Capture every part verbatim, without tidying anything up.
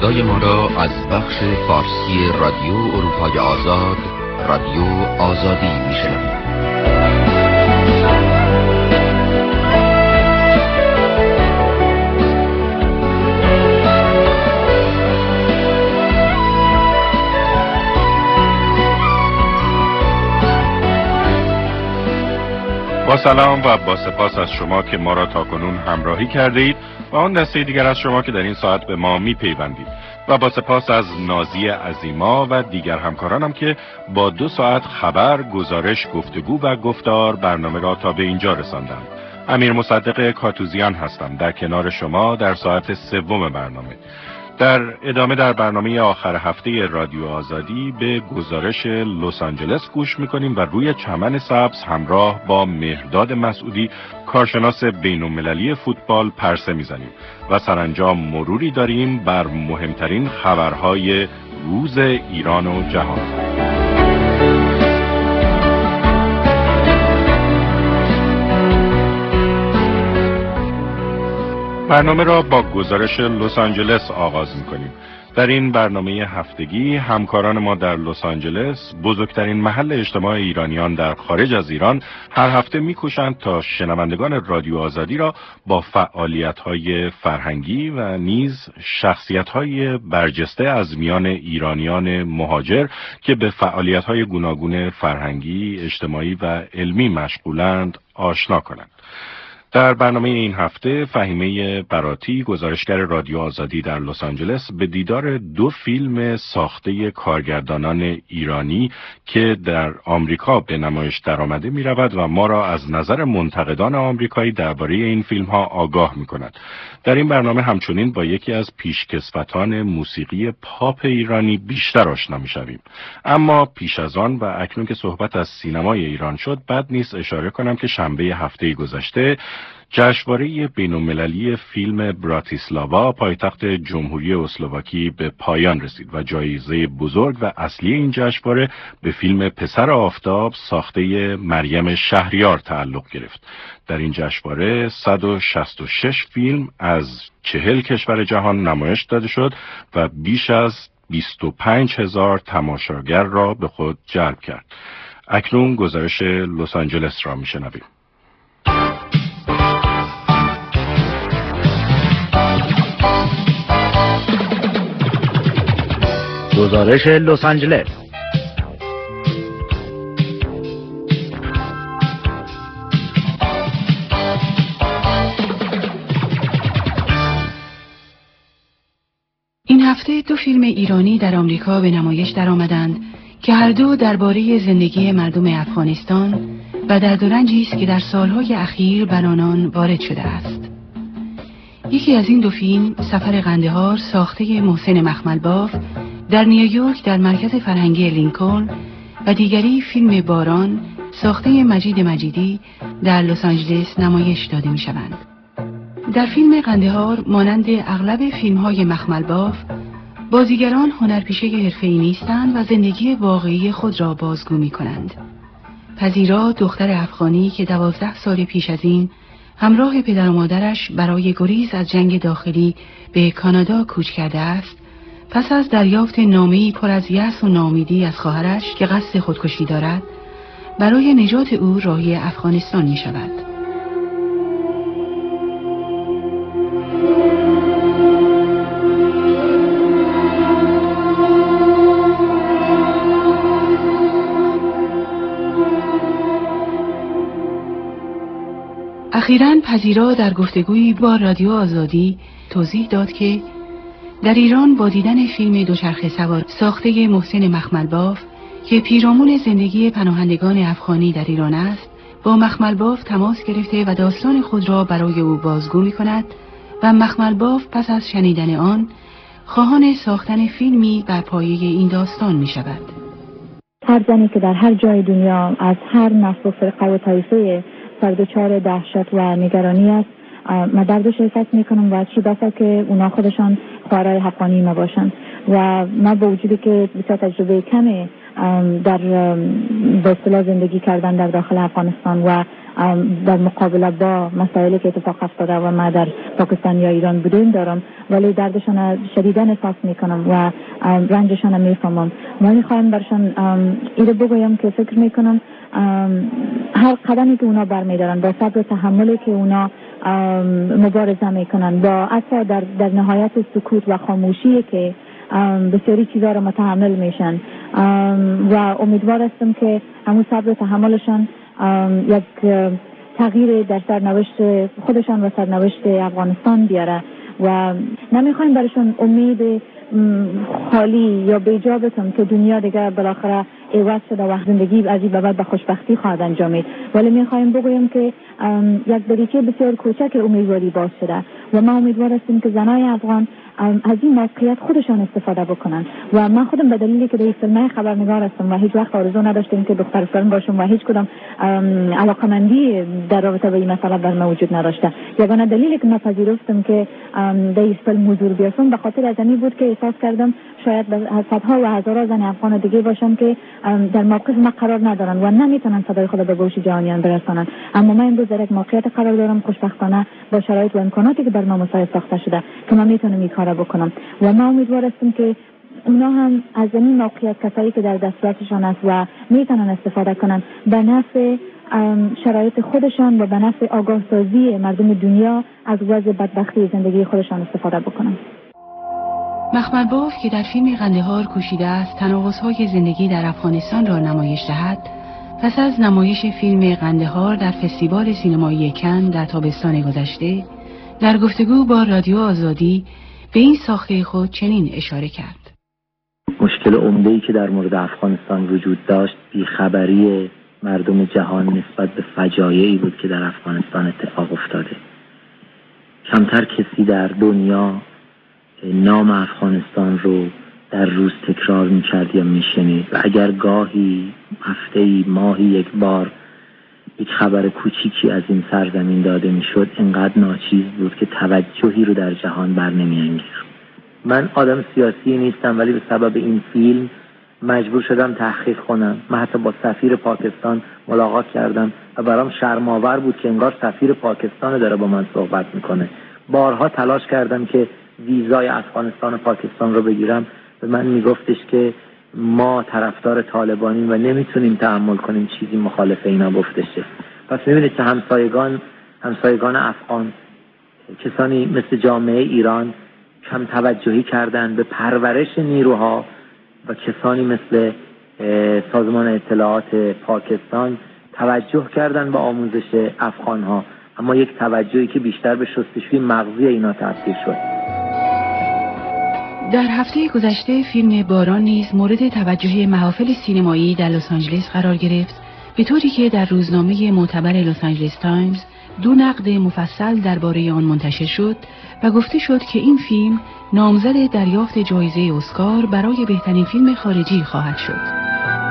صدای ما را از بخش فارسی رادیو اروپای آزاد، رادیو آزادی میشنوید. با سلام و با سپاس از شما که ما را تاکنون همراهی کرده اید و آن دسته دیگر از شما که در این ساعت به ما می پیوندید و با سپاس از نازی عظیما و دیگر همکارانم که با دو ساعت خبر، گزارش، گفتگو و گفتار برنامه را تا به اینجا رساندند. امیر مصدق کاتوزیان هستم در کنار شما در ساعت سوم برنامه. در ادامه در برنامه آخر هفته رادیو آزادی به گزارش لس آنجلس گوش میکنیم و روی چمن سبز همراه با مهرداد مسعودی کارشناس بین‌المللی فوتبال پرسه میزنیم و سرانجام مروری داریم بر مهمترین خبرهای روز ایران و جهان. برنامه را با گزارش لس آنجلس آغاز می‌کنیم. در این برنامه هفتگی همکاران ما در لس آنجلس، بزرگترین محل اجتماع ایرانیان در خارج از ایران، هر هفته می‌کوشند تا شنوندگان رادیو آزادی را با فعالیت‌های فرهنگی و نیز شخصیت‌های برجسته از میان ایرانیان مهاجر که به فعالیت‌های گوناگون فرهنگی، اجتماعی و علمی مشغولند آشنا کنند. در برنامه این هفته فهیمه براتی، گزارشگر رادیو آزادی در لس آنجلس، به دیدار دو فیلم ساخته کارگردانان ایرانی که در آمریکا به نمایش درآمده می رود و ما را از نظر منتقدان آمریکایی درباره این فیلم ها آگاه می کند. در این برنامه همچنین با یکی از پیشکسوتان موسیقی پاپ ایرانی بیشتر آشنا می شویم. اما پیش از آن و اکنون که صحبت از سینمای ایران شد، بد نیست اشاره کنم که شنبه هفته گذشته جشنواره بین‌المللی فیلم براتیسلاوا پایتخت جمهوری اسلواکی به پایان رسید و جایزه بزرگ و اصلی این جشنواره به فیلم پسر آفتاب ساخته مریم شهریار تعلق گرفت. در این جشنواره صد و شصت و شش فیلم از چهل کشور جهان نمایش داده شد و بیش از بیست و پنج هزار تماشاگر را به خود جلب کرد. اکنون گزارش لس آنجلس را میشنویم. گزارش لس آنجلس. این هفته دو فیلم ایرانی در آمریکا به نمایش درآمدند که هر دو درباره زندگی مردم افغانستان و درد و رنجی است که در سالهای اخیر بر آنان وارد شده است. یکی از این دو فیلم، سفر قندهار، ساخته محسن مخملباف در نیویورک در مرکز فرهنگی لینکلن و دیگری فیلم باران ساخته مجید مجیدی در لس آنجلس نمایش داده می شوند. در فیلم قندهار مانند اغلب فیلم‌های مخملباف، بازیگران هنرپیشه حرفه‌ای نیستند و زندگی واقعی خود را بازگو می کنند. پذیرا دختر افغانی که دوازده سال پیش از این همراه پدر و مادرش برای گریز از جنگ داخلی به کانادا کوچ کرده است، پس از دریافت نامه‌ای پر از یأس و ناامیدی از خواهرش که قصد خودکشی دارد، برای نجات او راهی افغانستان می شود. اخیراً پذیرا در گفتگویی با رادیو آزادی توضیح داد که در ایران با دیدن فیلم دوچرخه سوار ساخته محسن مخملباف که پیرامون زندگی پناهندگان افغانی در ایران است، با مخملباف تماس گرفته و داستان خود را برای او بازگو می کند و مخملباف پس از شنیدن آن خواهان ساختن فیلمی بر پایه این داستان می شود. هر زنی که در هر جای دنیا از هر نسل و فرقه و طایفه سر دچار دهشت و نگرانی است، من دردش احساس میکنم و چی بسا که اونا خودشان خواهرای افغانی ما باشند و من با وجودی که بسیار تجربه کمی در به اصطلاح زندگی کردن در داخل افغانستان و در مقابله با مسائلی که اتفاق افتاده و ما در پاکستان یا ایران بودیم دارم، ولی دردشان شدیداً احساس میکنم و رنجشان میفهمم. من میخوایم برشان ایره بگویم که فکر میکنم هر قدمی که اونا برمیدارن، با صبر و تحملی که اونا مبارزه میکنن، با حتی در, در نهایت سکوت و خاموشی که بسیاری چیزا رو متحمل میشن و امیدوار هستم که همون صبر و تحملشان یک تغییر در سرنوشت خودشان و سرنوشت افغانستان بیاره و نمیخوایم برشون امید خالی یا بیجا بتم که دنیا دیگه بالاخره عوض شده و زندگی از این بعد به خوشبختی خواهد انجامید، ولی میخوایم بگویم که یک دریچه بسیار کوچک امیدواری باز شده و ما امیدوار هستیم که زنای افغان از این موقعیت خودشان استفاده بکنن و من خودم به دلیلی که در فیلم خبرنگار هستم و هیچ وقت آرزو نداشتم که دختر فیلم باشم و هیچ کدام علاقمندی در رابطه با این مسئله در من وجود نداشته. یگانه دلیلی که من پذیرفتم که در این فیلم حضور بیارم به خاطر از این بود که احساس کردم شاید صدها و هزارها زن افغان دیگه باشن که در موقف ما قرار ندارن و نمیتونن صدای خود به گوش جهانیان برسانن، اما من امروز در یک موقعیت قرار دارم، خوشبختانه با شرایط و امکاناتی که بر ما مساعد ساخته شده که من میتونم این کارا بکنم و ما امیدوار هستیم که اونا هم از این موقعیت کسایی که در دسترسشان است و میتونن استفاده کنن به نفع شرایط خودشان و به نفع آگاه سازی مردم دنیا از وضع بدبختی زندگی خودشان استفاده بکنن. مخمل باف که در فیلم قندهار کوشیده است تناقض‌های زندگی در افغانستان را نمایش دهد، پس از نمایش فیلم قندهار در فستیوال سینمایی کن در تابستان گذشته در گفتگو با رادیو آزادی به این ساخته خود چنین اشاره کرد: مشکل عمده‌ای که در مورد افغانستان وجود داشت بیخبری مردم جهان نسبت به فجایعی بود که در افغانستان اتفاق افتاده. کمتر کسی در دنیا نام افغانستان رو در روز تکرار می‌کرد یا می‌شنید و اگر گاهی هفته‌ای ماهی یک بار یک خبر کوچیکی از این سرزمین داده می‌شد، انقدر ناچیز بود که توجهی رو در جهان بر نمی‌انگیخت. من آدم سیاسی نیستم ولی به سبب این فیلم مجبور شدم تحقیق کنم. من حتی با سفیر پاکستان ملاقات کردم و برام شرم‌آور بود که انگار سفیر پاکستان داره با من صحبت می‌کنه. بارها تلاش کردم که ویزای افغانستان و پاکستان رو بگیرم، به من میگفتش که ما طرفدار طالبانیم و نمیتونیم تحمل کنیم چیزی مخالف اینا گفته شه. پس میبینید که همسایگان همسایگان افغان، کسانی مثل جامعه ایران کم توجهی کردن به پرورش نیروها و کسانی مثل سازمان اطلاعات پاکستان توجه کردن به آموزش افغانها، اما یک توجهی که بیشتر به شستشوی مغزی اینا تبدیل شد. در هفته گذشته فیلم باران نیز مورد توجه محافل سینمایی در لس آنجلس قرار گرفت، به طوری که در روزنامه معتبر لس آنجلس تایمز دو نقد مفصل درباره آن منتشر شد و گفته شد که این فیلم نامزد دریافت جایزه اسکار برای بهترین فیلم خارجی خواهد شد.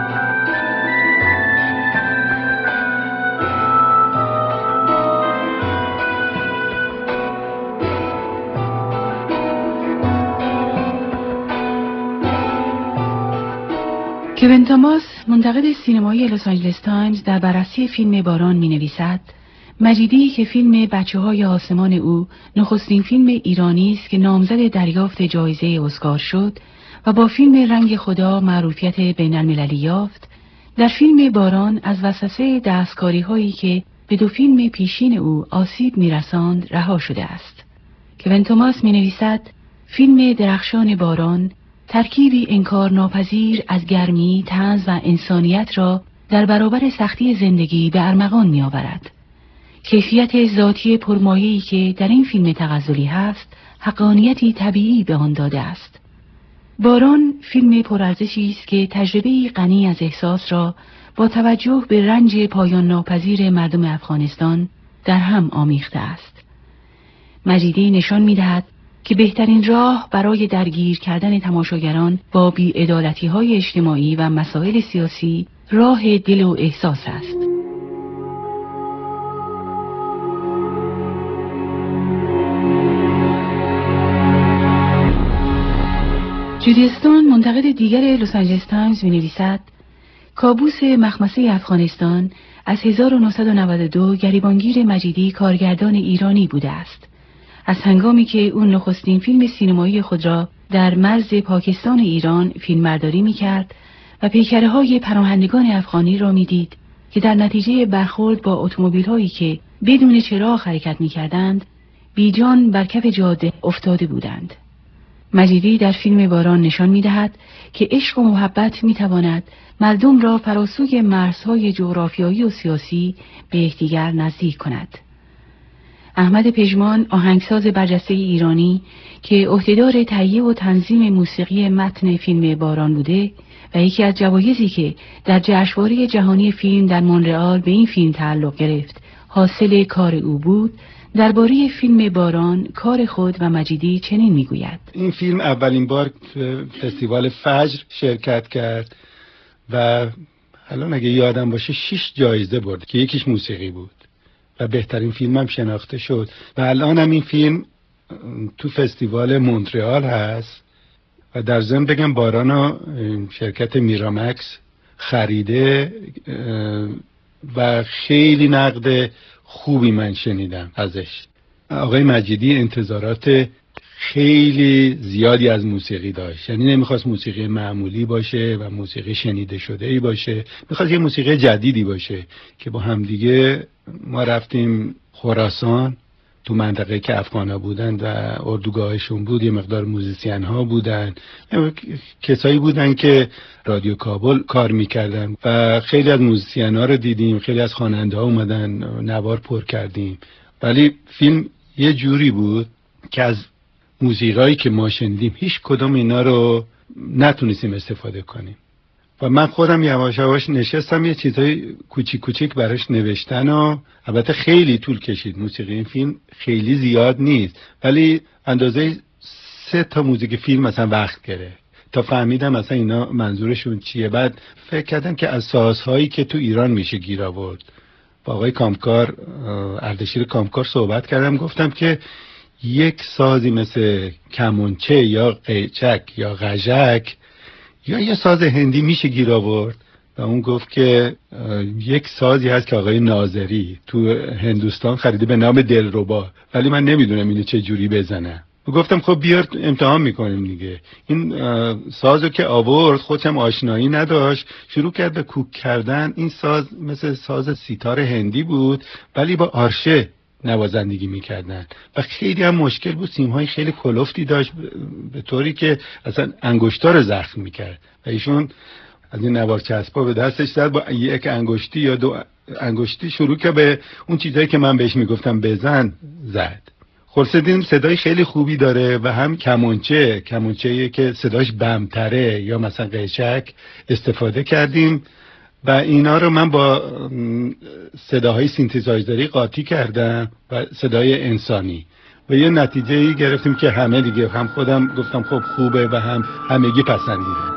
کوین توماس، منتقد سینمایی لس آنجلس تایمز، در بررسی فیلم باران می نویسد: مجیدی که فیلم بچه‌های آسمان او نخستین فیلم ایرانی است که نامزد دریافت جایزه اسکار شد و با فیلم رنگ خدا معروفیت بین‌المللی یافت، در فیلم باران از وسوسه دستکاری‌هایی که به دو فیلم پیشین او آسیب می‌رساند رها شده است. کوین توماس می نویسد: فیلم درخشان باران ترکیبی انکارناپذیر از گرمی، طنز و انسانیت را در برابر سختی زندگی به ارمغان می آورد. کیفیت ذاتی پرمایه‌ای که در این فیلم تغزلی هست، حقانیتی طبیعی به آن داده است. باران فیلم پرارزشی است که تجربه‌ای غنی از احساس را با توجه به رنج پایان ناپذیر مردم افغانستان در هم آمیخته است. مجیدی نشان می‌دهد که بهترین راه برای درگیر کردن تماشاگران با بی‌عدالتی‌های اجتماعی و مسائل سیاسی راه دل و احساس است. جودی استون، منتقد دیگر لس آنجلس تایمز، می‌نویسد: کابوس مخمسه افغانستان از هزار و نهصد و نود و دو گریبانگیر مجیدی کارگردان ایرانی بوده است. از هنگامی که او نخستین فیلم سینمایی خود را در مرز پاکستان ایران فیلمبرداری می‌کرد و پیکره‌های پناهندگان افغانی را می‌دید که در نتیجه برخورد با اتومبیل‌هایی که بدون چراغ حرکت می‌کردند، بیجان بر کف جاده افتاده بودند. مجیدی در فیلم باران نشان می‌دهد که عشق و محبت می‌تواند مردم را فراسوی مرزهای جغرافیایی و سیاسی به یکدیگر نزدیک کند. احمد پژمان، آهنگساز برجسته ایرانی که عهدهدار تهیه و تنظیم موسیقی متن فیلم باران بوده و یکی از جوایزی که در جشنواره جهانی فیلم در مونرئال به این فیلم تعلق گرفت حاصل کار او بود، درباره فیلم باران کار خود و مجیدی چنین میگوید: این فیلم اولین بار فستیوال فجر شرکت کرد و الان اگه یادم باشه شش جایزه برد که یکیش موسیقی بود و بهترین فیلم هم شناخته شد و الان هم این فیلم تو فستیوال مونترئال هست و در ضمن بگم بارانو شرکت میرامکس خریده و خیلی نقد خوبی من شنیدم ازش. آقای مجیدی انتظارات خیلی زیادی از موسیقی داشت، یعنی نمیخواست موسیقی معمولی باشه و موسیقی شنیده شده ای باشه، میخواست یه موسیقی جدیدی باشه که با همدیگه ما رفتیم خراسان تو منطقه که افغانا بودن و اردوگاهشون بود، یه مقدار موزیسین ها بودن، کسایی بودن که رادیو کابل کار میکردن و خیلی از موزیسین ها رو دیدیم، خیلی از خواننده ها اومدن نوار پر کردیم، ولی فیلم یه جوری بود که از موسیقایی که ما شنیدیم هیچ کدوم اینا رو نتونستیم استفاده کنیم و من خودم یواش یواش نشستم یه چیزای کوچیک کوچیک براش نوشتن و البته خیلی طول کشید. موسیقی این فیلم خیلی زیاد نیست ولی اندازه سه تا موزیک فیلم مثلا وقت گرفت تا فهمیدم مثلا اینا منظورشون چیه. بعد فکر کردم که از سازهایی که تو ایران میشه گیر آورد. با آقای کامکار، اردشیر کامکار صحبت کردم، گفتم که یک سازی مثل کمانچه یا قیچک یا غژک یا یه ساز هندی میشه گیر آورد و اون گفت که یک سازی هست که آقای ناظری تو هندوستان خریده به نام دلربا ولی من نمیدونم اینو چه جوری بزنم. گفتم خب بیار امتحان میکنیم دیگه. این سازو که آورد خودم آشنایی نداشت، شروع کرد به کوک کردن. این ساز مثل ساز سیتار هندی بود ولی با آرشه نوازندگی میکردن و خیلی هم مشکل بود، سیمهای خیلی کلفتی داشت به طوری که اصلا انگشتا رو زخم میکرد و ایشون از این نوار چسبا به دستش زد، با یک انگشتی یا دو انگشتی شروع که به اون چیزایی که من بهش میگفتم بزن زد. خلاصه دیدیم صدای خیلی خوبی داره و هم کمانچه کمانچه‌ای که صداش بمتره یا مثلا قیچک استفاده کردیم و اینا رو من با صداهای سینتزایزری قاطی کردم و صدای انسانی و یه نتیجه‌ای گرفتیم که همه دیگه، هم خودم گفتم خب خوبه و هم همگی پسندیدن.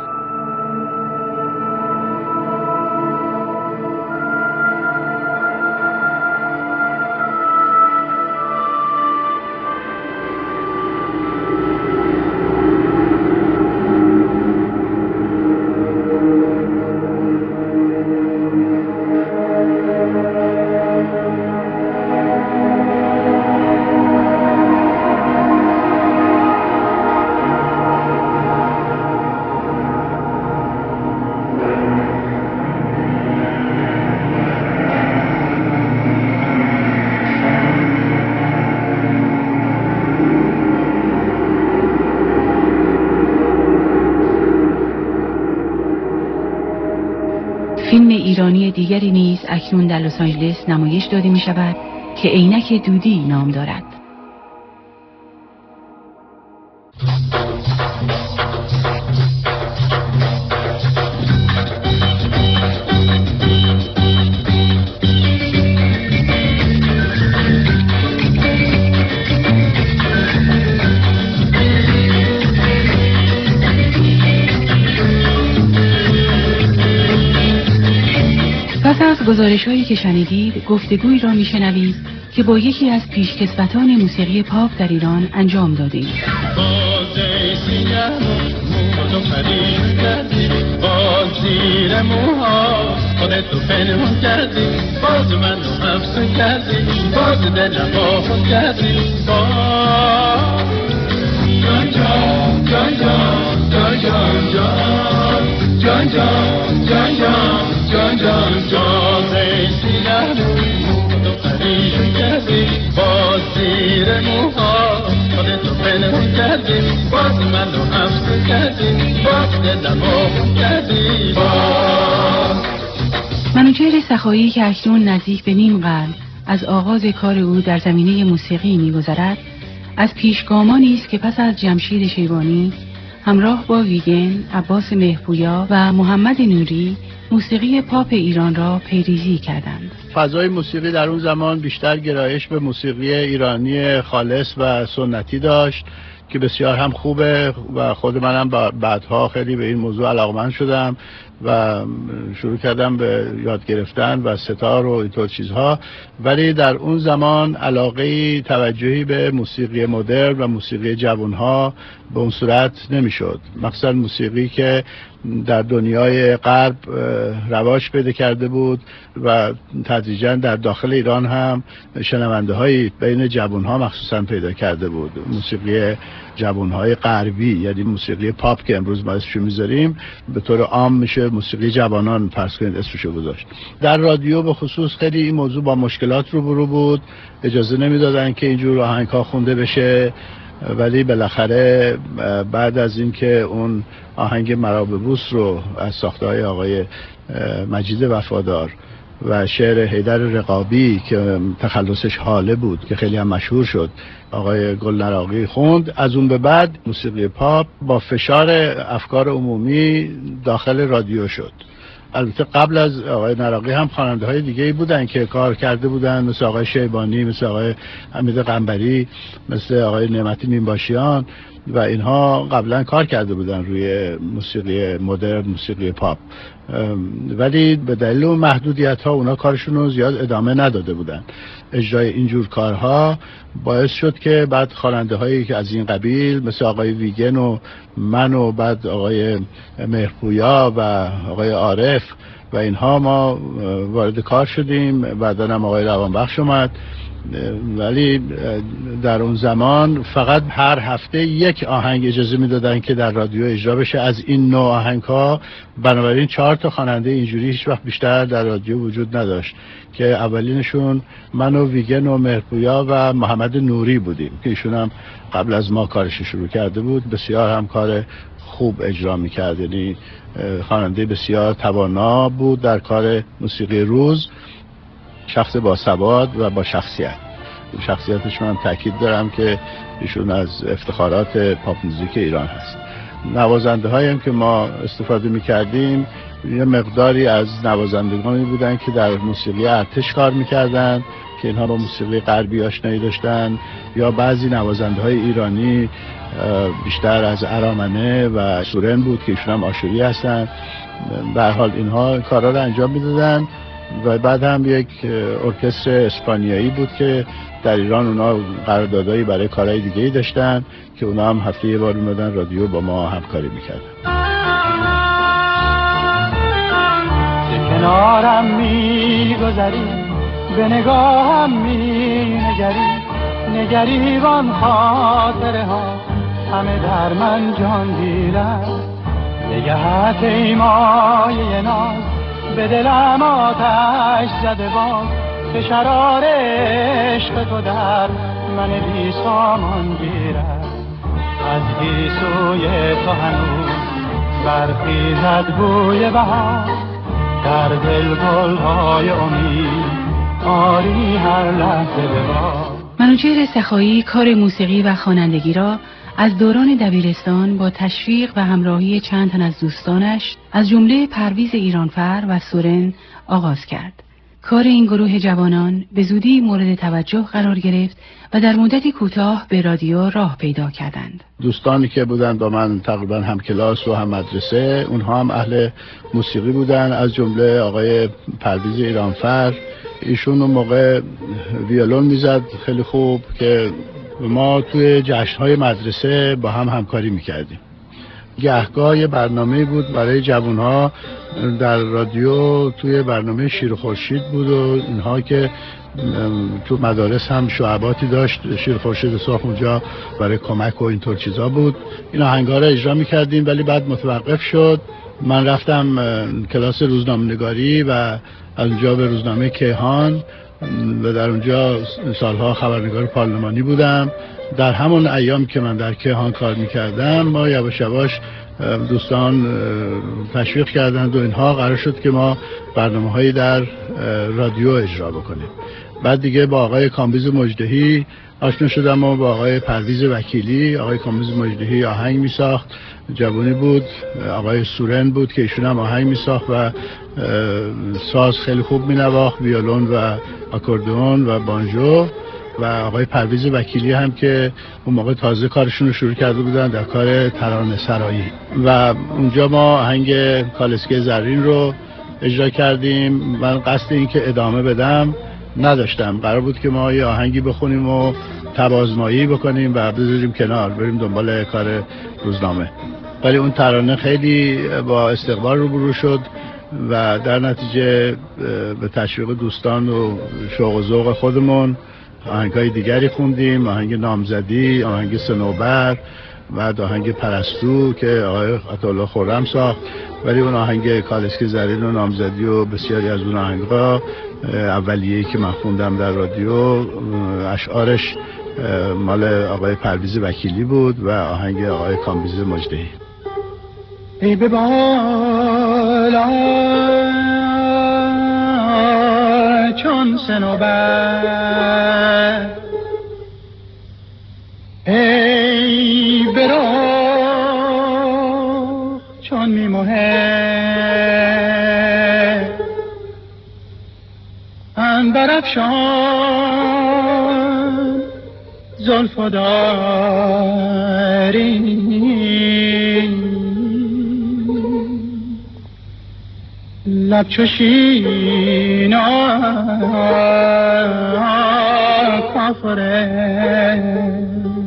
فیلم ایرانی دیگری نیز اکنون در لس آنجلس نمایش داده می شود که عینک دودی نام دارد. پس از گزارش‌هایی که شنیدید، گفتگویی را می‌شنوید که با یکی از پیشکسوتان موسیقی پاپ در ایران انجام داده‌اید. زیر موها خودتو پنهون کردی، باز منو افسون کردی، باز دلم آخون کردی. باز جان جان جان جان جان جان جان جان جان جان جان جان جان ای سیاه تو پریشون کردی، باز زیر موها خودتو پنهون کردی، باز منو افسون کردی، باز دلم آخون کردی. باز منوچهر سخایی که اکنون نزدیک به نیم قرن از آغاز کار او در زمینه موسیقی می‌گذرد، از پیشگامانی است که پس از جمشید شیبانی همراه با ویگن، عباس مهرپویا و محمد نوری موسیقی پاپ ایران را پیریزی کردند. فضای موسیقی در اون زمان بیشتر گرایش به موسیقی ایرانی خالص و سنتی داشت که بسیار هم خوبه و خود منم بعدها خیلی به این موضوع علاقمند شدم و شروع کردم به یاد گرفتن و ستار و اینطور چیزها. ولی در اون زمان علاقه توجهی به موسیقی مدرن و موسیقی جوانها به اون صورت نمیشد، مخصوصا موسیقی که در دنیای غرب رواج پیدا کرده بود و تدریجا در داخل ایران هم شنونده های بین جوانها مخصوصا پیدا کرده بود. موسیقی جوانهای غربی، یعنی موسیقی پاپ که امروز ما اسمشو میذاریم، به طور عام میشه موسیقی جوانان فرض کنید اسمشو گذاشت. در رادیو به خصوص خیلی این موضوع با مشکلات روبرو بود، اجازه نمیدادن که اینجور آهنگ‌ها خونده بشه. ولی بالاخره بعد از اینکه اون آهنگ مرا به بوس رو از ساخته‌های آقای مجید وفادار و شعر حیدر رقابی که تخلصش حاله بود که خیلی هم مشهور شد آقای گلنراقی خوند، از اون به بعد موسیقی پاپ با فشار افکار عمومی داخل رادیو شد. البته قبل از آقای نراقی هم خواننده های دیگه بودن که کار کرده بودن، مثل آقای شیبانی، مثل آقای حمید قنبری، مثل آقای نعمتی مینباشیان و اینها قبلا کار کرده بودن روی موسیقی مدرن، موسیقی پاپ. ولی به دلیل اون محدودیت ها اونا کارشون رو زیاد ادامه نداده بودن. اجرای اینجور کارها باعث شد که بعد خواننده هایی که از این قبیل مثل آقای ویگن و من و بعد آقای مهرپویا و آقای عارف و اینها ما وارد کار شدیم. بعدن هم آقای روانبخش اومد. ولی در اون زمان فقط هر هفته یک آهنگ اجازه میدادن که در رادیو اجرا بشه از این نوع آهنگ ها. بنابراین چهار تا خواننده اینجوری هیچ وقت بیشتر در رادیو وجود نداشت که اولینشون من و ویگن و مهرپویا و محمد نوری بودیم که ایشون هم قبل از ما کارش شروع کرده بود. بسیار هم کار خوب اجرا میکرد، یعنی خواننده بسیار توانا بود در کار موسیقی روز، شخص با سواد و با شخصیت. شخصیتش من تاکید دارم که ایشون از افتخارات پاپ موزیک ایران هست. نوازنده هایم که ما استفاده میکردیم یه مقداری از نوازندگانی بودن که در موسیقی ارتش کار میکردن که اینها با موسیقی غربی آشنایی داشتن، یا بعضی نوازنده های ایرانی بیشتر از ارامنه و سورن بود که ایشون هم آشوری هستن. به هر حال اینها کارا رو انجام میدادن. و بعد هم یک ارکستر اسپانیایی بود که در ایران اونا قراردادایی برای کارهای دیگه‌ای داشتن که اونا هم هفته یه بار میمدن رادیو با ما همکاری میکردن. کنارم میگذری به نگاهم مینگری، نگری وان خاطره ها همه در من جان گیرد. نگهت ای مایه ناز به دلم آتش زده باز، که شرار عشق تو در من بی سامان گیرد. از گیسوی تو هنوز برخیزد بوی بهار، در دل گلهای امید آری هر لحظه به بار. منوچهر سخایی کار موسیقی و خوانندگی را از دوران دبیرستان با تشویق و همراهی چند تن از دوستانش از جمله پرویز ایرانفر و سورن آغاز کرد. کار این گروه جوانان به زودی مورد توجه قرار گرفت و در مدتی کوتاه به رادیو راه پیدا کردند. دوستانی که بودند با من تقریبا هم کلاس و هم مدرسه، اونها هم اهل موسیقی بودن، از جمله آقای پرویز ایرانفر. ایشون اون موقع ویولون میزد خیلی خوب که ما توی جشن‌های مدرسه با هم همکاری میکردیم گهگاه یه برنامه بود برای جوانها در رادیو، توی برنامه شیر خورشید بود و اینها که تو مدارس هم شعباتی داشت، شیر خورشید صبح اونجا برای کمک و اینطور چیزا بود. این آهنگا رو اجرا می‌کردیم ولی بعد متوقف شد. من رفتم کلاس روزنامه‌نگاری و از اونجا به روزنامه کیهان و در اونجا سالها خبرنگار پارلمانی بودم. در همون ایام که من در کیهان کار میکردم ما یواش یواش دوستان تشویق کردند و اینها قرار شد که ما برنامه‌هایی در رادیو اجرا بکنیم. بعد دیگه با آقای کامبیز مجدهی آشنا شدم و با آقای پرویز وکیلی. آقای کامبیز مجدهی آهنگ میساخت، جوانی بود. آقای سورن بود که ایشون هم آهنگ میساخت و ساز خیلی خوب مینواخت، ویولون و آکوردئون و بانجو. و آقای پرویز وکیلی هم که اون موقع تازه کارشون رو شروع کرده بودن در کار ترانه سرایی و اونجا ما آهنگ کالسکه زرین رو اجرا کردیم. من قصد این که ادامه بدم نداشتم، قرار بود که ما یه آهنگی بخونیم و تبازمایی بکنیم و بذاریم کنار بریم دنبال کار روزنامه، ولی اون ترانه خیلی با استقبال روبرو شد و در نتیجه به تشویق دوستان و شوق و ذوق خودمون آهنگای دیگری خوندیم، آهنگ نامزدی، آهنگ سنوبر و آهنگ پرستو که آقای عطاالله خرم ساخت. ولی اون آهنگ کالسکه زرین و نامزدی و بسیاری از اون آهنگا اولیه‌ای که من خوندم در رادیو اشعارش مال آقای پرویز وکیلی بود و آهنگ آقای کامبیز مجدهی. ای به بالا چون صنوبر، ای برو چون میموه، عنبر افشان زلف و داری، لب چو شینا کافره.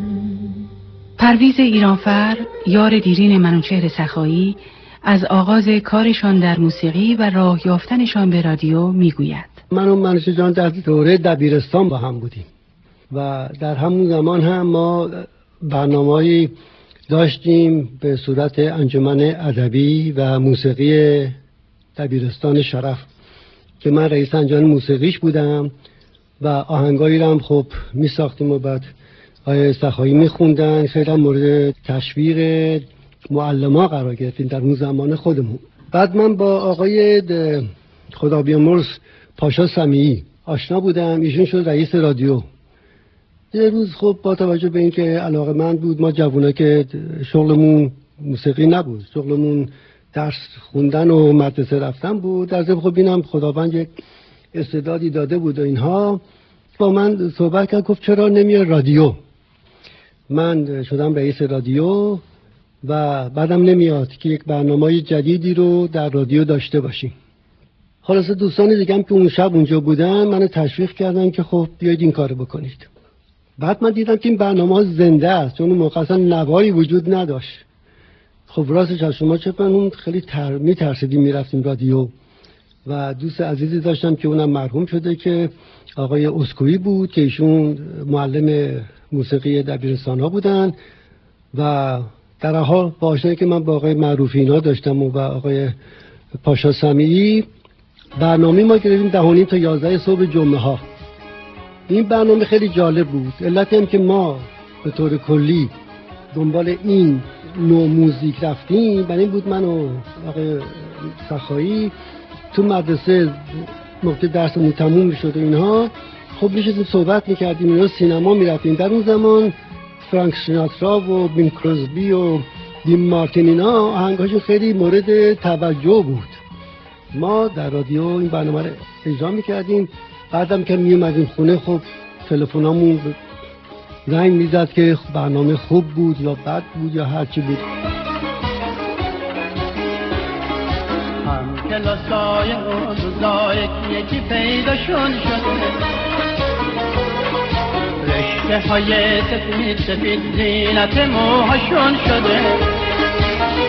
پرویز ایرانفر، یار دیرین منوچهر سخایی، از آغاز کارشان در موسیقی و راه یافتنشان به رادیو میگوید. من و منوچهر جان در دوره دبیرستان با هم بودیم و در همون زمان هم ما برنامه‌ای داشتیم به صورت انجمن ادبی و موسیقی دبیرستان شرف که من رئیس انجمن موسیقیش بودم و آهنگایی رو هم خب می ساختیم و بعد آقای سخایی می خوندن. خیلی هم مورد تشویق معلما قرار گرفتیم در اون زمان خودمون. بعد من با آقای خدا بیامرز پاشا سمیعی آشنا بودم، ایشون شد رئیس رادیو. یه روز خب با توجه به اینکه علاقه من بود، ما جوونا که شغلمون موسیقی نبود، شغلمون درس خوندن و مدرسه رفتن بود، در ضمن خب اینم خداوند یک استعدادی داده بود و اینها، با من صحبت کرد، گفت چرا نمیای رادیو. من شدم رئیس رادیو و بعدم نمیاد که یک برنامه جدیدی رو در رادیو داشته باشیم. خلاصه دوستان دیگه هم که اون شب اونجا بودن منو تشویق کردن که خب بیاید این کارو بکنید. بعد من دیدم که این برنامه زنده است، چون اون موقع اصلا نواری وجود نداشت. خب راستش از شما چه کنون، خیلی تر میترسیدیم میرفتیم رادیو و دوست عزیزی داشتم که اونم مرحوم شده که آقای اسکویی بود که ایشون معلم موسیقی دبیرستان ها بودن و در حال با آشنایی که من با آقای معروفی اینا داشتم و آقای پاشا سمیعی برنامه ما گرفتیم ده و نیم تا یازده صبح جمعه ها. این برنامه خیلی جالب بود. علت هم که ما به طور کلی دنبال این نوع موزیک رفتیم برای این بود من و آقای سخایی تو مدرسه موقع درسمون تموم شد و اینها خب میشستیم صحبت میکردیم، اینا سینما میرفتیم. در اون زمان فرانک سیناترا و بین کروزبی و دین مارتین اینا آهنگاشون خیلی مورد توجه بود. ما در رادیو این برنامه رو اجرا میکردیم. بعدم که میومدیم خونه خب تلفنامون زنگ میزد که برنامه خوب بود یا بد بود یا هر چی بود. هم کلاسای روزای یکی پیداشون شده، رشته های سفید سفید زینت موهاشون شده،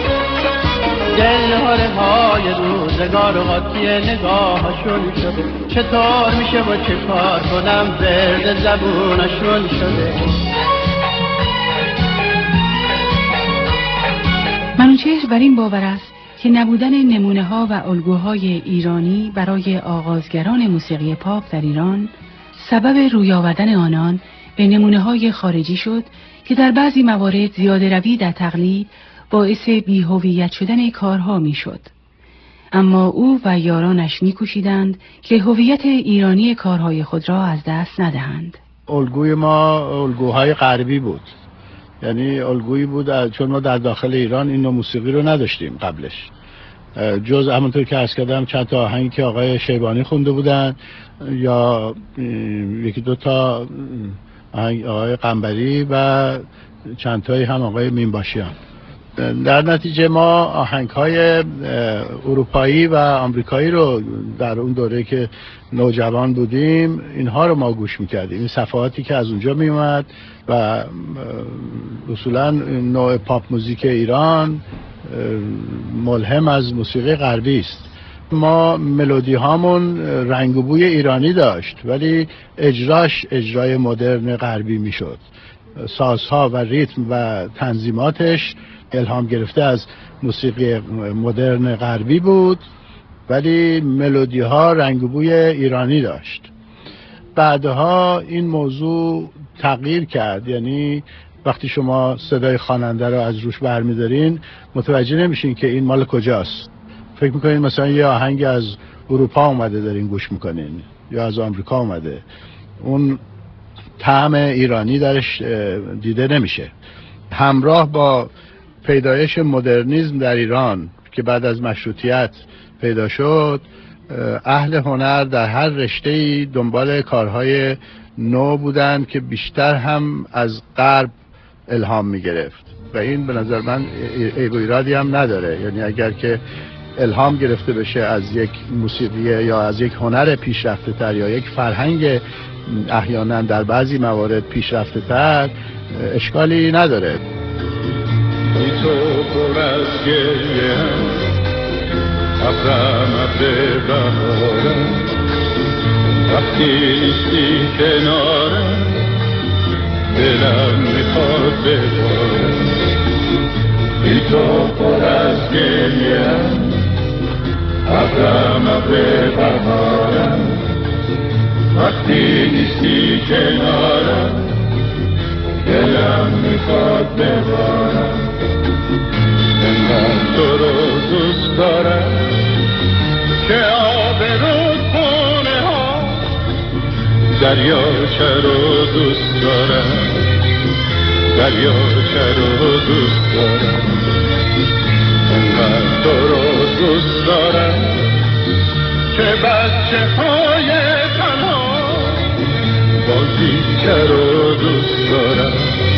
دلهاره های روزگار و قاطی نگاهشون شده، چطور میشه و چه کار کنم ورد زبونشون شده. منوچهر بر این باور است که نبودن نمونه ها و الگوهای ایرانی برای آغازگران موسیقی پاپ در ایران سبب روی آوردن آنان به نمونه های خارجی شد که در بعضی موارد زیاده روی در تقلید باعث بی‌هویت شدن کارها میشد. اما او و یارانش می‌کوشیدند که هویت ایرانی کارهای خود را از دست ندهند. الگوی ما الگوهای غربی بود، یعنی الگویی بود چون ما در داخل ایران این نوع موسیقی رو نداشتیم قبلش، جز همونطور که عرض کردم چند تا آهنگی که آقای شیبانی خونده بودن یا یکی دو تا آهنگ آقای قنبری و چند تایی هم آقای مینباشیان. در نتیجه ما آهنگ‌های اروپایی و آمریکایی رو در اون دوره که نوجوان بودیم اینها رو ما گوش می‌کردیم، این صفحاتی که از اونجا میومد و اصولاً نوع پاپ موزیک ایران ملهم از موسیقی غربی است. ما ملودی هامون رنگ و بوی ایرانی داشت ولی اجراش اجرای مدرن غربی میشد. سازها و ریتم و تنظیماتش الهام گرفته از موسیقی مدرن غربی بود ولی ملودی ها رنگ و بوی ایرانی داشت. بعدها این موضوع تغییر کرد، یعنی وقتی شما صدای خواننده رو از روش برمی‌دارین متوجه نمیشین که این مال کجاست. فکر میکنین مثلا یه آهنگ از اروپا اومده دارین گوش میکنین یا از آمریکا اومده، اون طعم ایرانی درش دیده نمیشه. همراه با پیدایش مدرنیسم در ایران که بعد از مشروطیت پیدا شد، اهل هنر در هر رشته‌ای دنبال کارهای نو بودن که بیشتر هم از غرب الهام میگرفت و این به نظر من عیب و ایرادی هم نداره. یعنی اگر که الهام گرفته بشه از یک موسیقی یا از یک هنر پیشرفته تر یا یک فرهنگ احیانا در بعضی موارد پیشرفته تر، اشکالی نداره. بی تو پر از گریم ابرم ابر بهارم، وقتی نیستی کنارم دلم میخواد ببارم. بی تو پر از گریم ابرم ابر بهارم، وقتی نیستی کنارم دلم میخواد ببارم. من تو رو دوست دارم که آب رودخونه ها دریاچه رو دوست دارم، دریاچه رو دوست دارم. من تو رو دوست دارم که بچه های تنها بازیچه رو دوست دارم،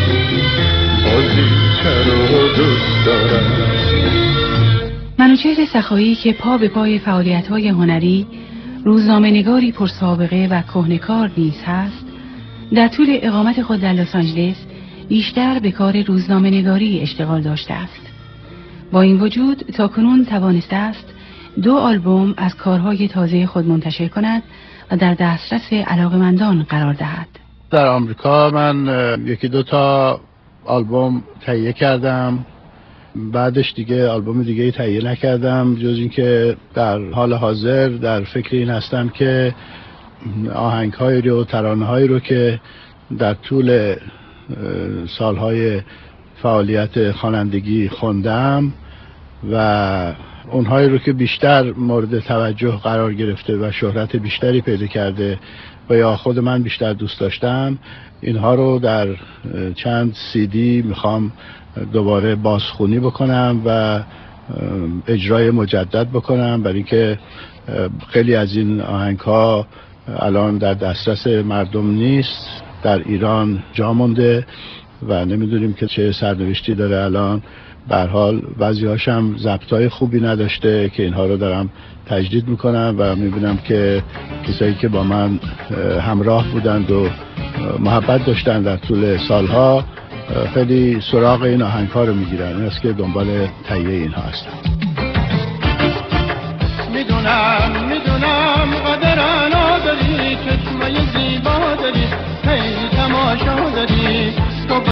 بازیچه رو دوست دارم. منوچهر سخایی که پا به پای فعالیت‌های هنری، روزنامه‌نگاری پرسابقه و کهنه‌کار نیز هست، در طول اقامت خود در لس آنجلس بیشتر به کار روزنامه‌نگاری اشتغال داشته است. با این وجود تاکنون توانسته است دو آلبوم از کارهای تازه خود منتشر کند و در دسترس علاقمندان قرار دهد. در آمریکا من یکی دو تا آلبوم تهیه کردم، بعدش دیگه آلبوم دیگه تهیه نکردم، جز اینکه در حال حاضر در فکر این هستم که آهنگ‌هایی رو، ترانه‌هایی رو که در طول سالهای فعالیت خوانندگی خوندم و اونهایی رو که بیشتر مورد توجه قرار گرفته و شهرت بیشتری پیدا کرده و یا خود من بیشتر دوست داشتم، اینها رو در چند سی دی میخوام دوباره بازخوانی بکنم و اجرای مجدد بکنم، برای اینکه خیلی از این آهنگ‌ها الان در دسترس مردم نیست، در ایران جا مونده و نمیدونیم که چه سرنوشتی داره الان. به هر حال بعضی‌هاش هم ضبط‌های خوبی نداشته که اینها رو دارم تجدید میکنم و میبینم که کسایی که با من همراه بودند و محبت داشتن در طول سالها خیلی سراغ این آهنگ‌ها رو میگیرن. این است که دنبال تهیه اینها هستم. میدونم میدونم قدر انا داری، چشمای زیبا داری، خیلی تماشا داری.